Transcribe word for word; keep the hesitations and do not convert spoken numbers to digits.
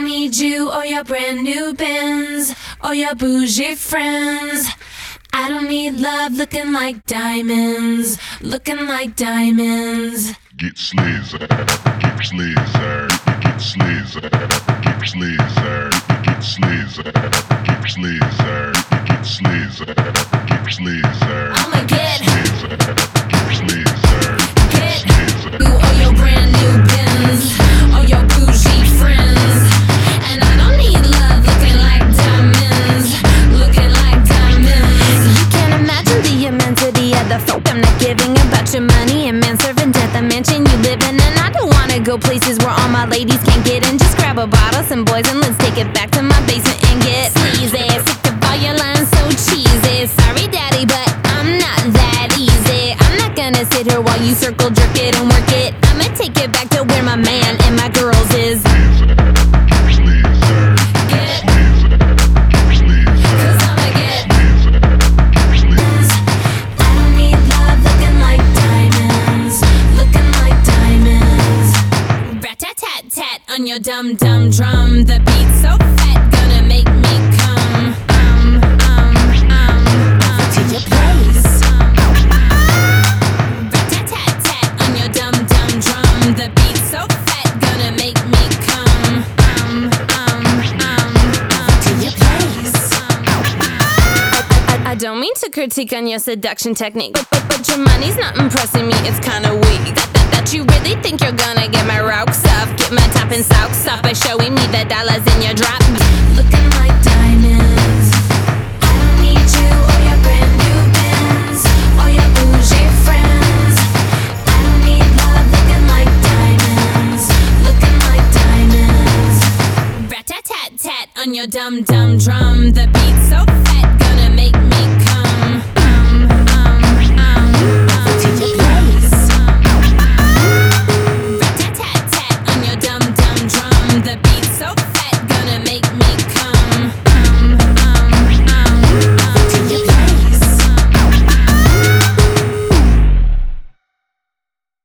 need you or your brand new Benz or your bougie friends. I don't need love looking like diamonds, looking like diamonds. Get slizzer, get slizzer, get slizzer, get slizzer, get slizzer, get slizzer, get slizzer, get slizzer. I'ma get slizzer, get slizzer, get slizzer. you or your brand new Benz or your bougie friends. And I don't need love looking like diamonds, looking like diamonds. You can't imagine the immensity of the fuck I'm not giving about your money and man serving death, the mansion you live in. And I don't wanna go places where all my ladies can't get in. Just grab a bottle, some boys, and let's take it back to my basement and get sleazy. Sick of all your lines so cheesy. Sorry daddy, but I'm not that easy. I'm not gonna sit here while you circle jerk it and work it. I'ma take it back to where my man and my girls is. On your dum dum drum, the beat's so fat, gonna make me come. Um, um, um, um to your place. Rat-tat-tat-tat on your dum dum drum, the beat's so fat, gonna make me come. Um, um, um, um to your place. I, I, I don't mean to critique on your seduction technique, but, but, but your money's not impressing me, it's kinda weak. That, that, that you really think you're gonna get my rocks off, get my top and socks off by showing me the dollars in your drop. Looking like diamonds. I don't need you or your brand new Benz or your bougie friends. I don't need love looking like diamonds, looking like diamonds. Rat-tat-tat-tat on your dum dum drum, the beat